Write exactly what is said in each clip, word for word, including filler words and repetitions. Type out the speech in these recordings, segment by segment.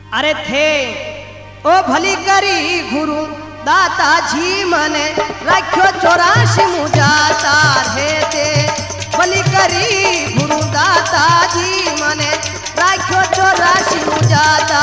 अरे थे ओ भली करी गुरु दाता जी मने रखो चौरासी मुजाता रे थे भली करी गुरु दाता जी मने रखो चौरासी मुजाता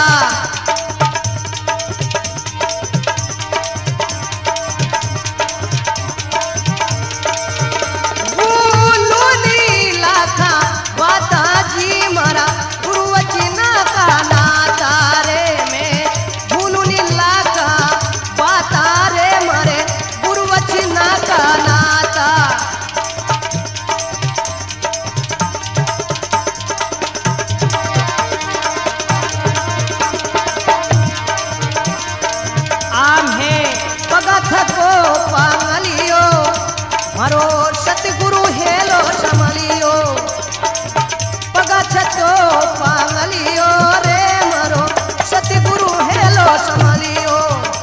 सतगुरु हेलो समलियो पगा छतो पांगलियो रे मरो सतगुरु हेलो समलियो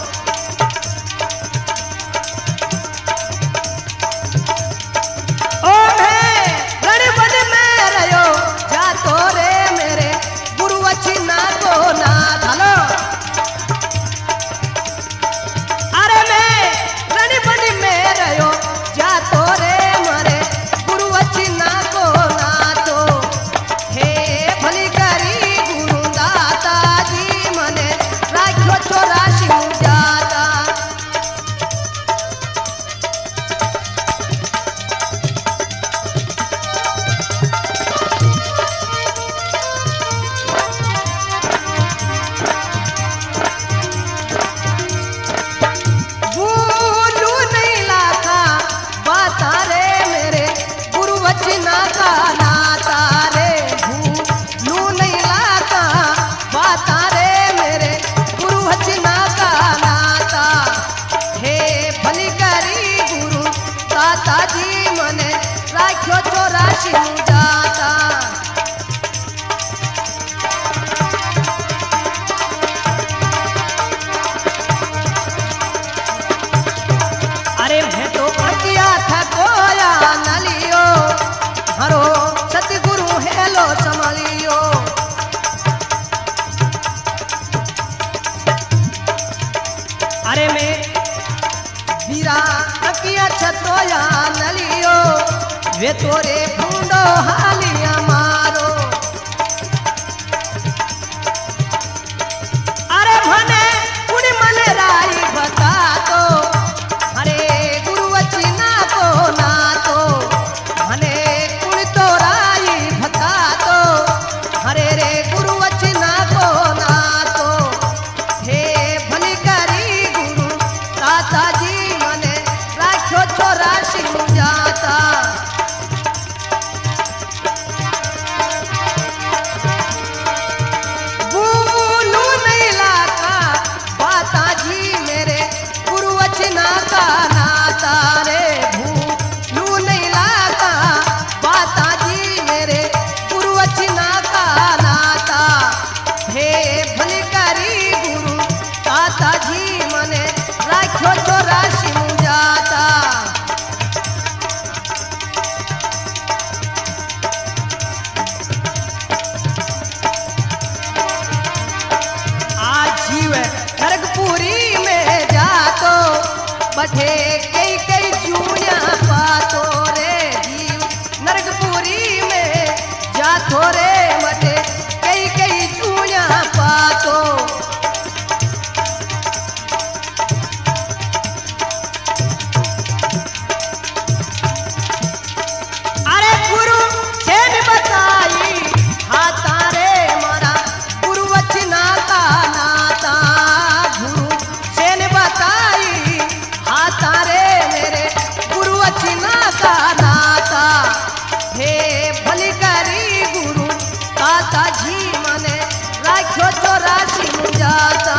ओ मैं रणबद में रयो जातो रे मेरे गुरु अच्छी ना को ना धलो अरे मैं रणबद में रयो जातो रे अरे मैं तो अकिया था कोया नलियो हरो सतगुरु हेलो समलियो अरे मैं बीरा अकिया छतोया नलियो वे तोरे फूंडो हालिया मारो अरे भने कुण मन राई बता दो अरे गुरु अच्छी ना को ना तो भने कुण तो राई बता दो अरे रे गुरु अच्छी ना को ना तो हे भली करी गुरु दाता जी मने राखो चौरासी मुजाता बठे कई कई जूनिया पातो रे जीव नरकपुरी में जातो रे बठे कई कई जूनिया पातो अरे गुरु सेन बताई हाथा रे मारा गुरु वचना का नाता गुरु सेन बताई तारे मेरे गुरु अच्छी का नाता हे भली करी गुरु दाता जी मने राखो चौरासी मुजाता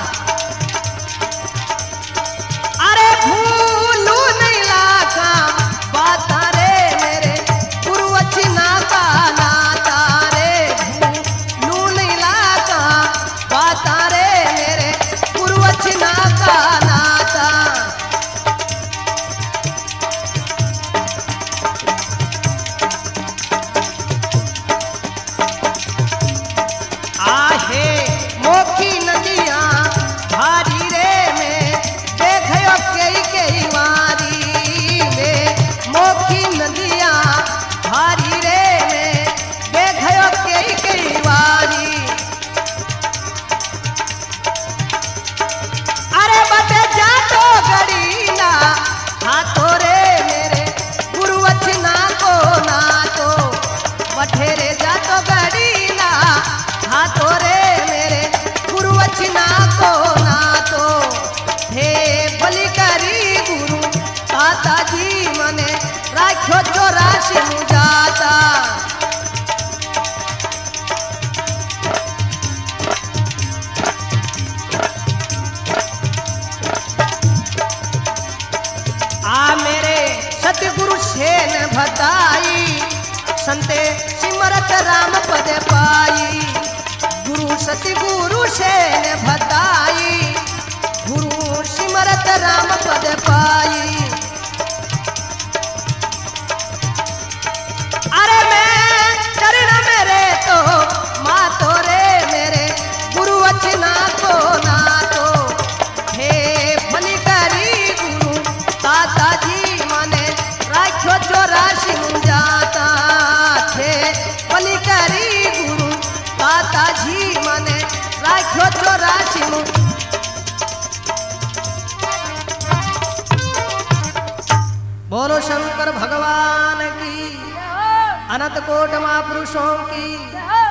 अरे भूलू नहीं लाका बाता रे मेरे गुरु अच्छी का नाता रे भूलू नहीं लाका बाता रे मेरे गुरु अच्छी का नाता आहे मोखी चौरासी मु जाता। आ मेरे सतगुरु सेन भताई संते सिमरत राम पद पाई। गुरु सतगुरु सेन भताई गुरु सिमरत राम पद पाई। अरे मैं चरण मेरे तो मातो रे मेरे गुरु अच्छना को ना तो हे भली करी गुरु ताता जी माने राखो चौरासी मु जाता। थे भली करी गुरु ताता जी माने राखो चौरासी मु। बोलो शंकर भगवान की, अनंत कोट महापुरुषों की।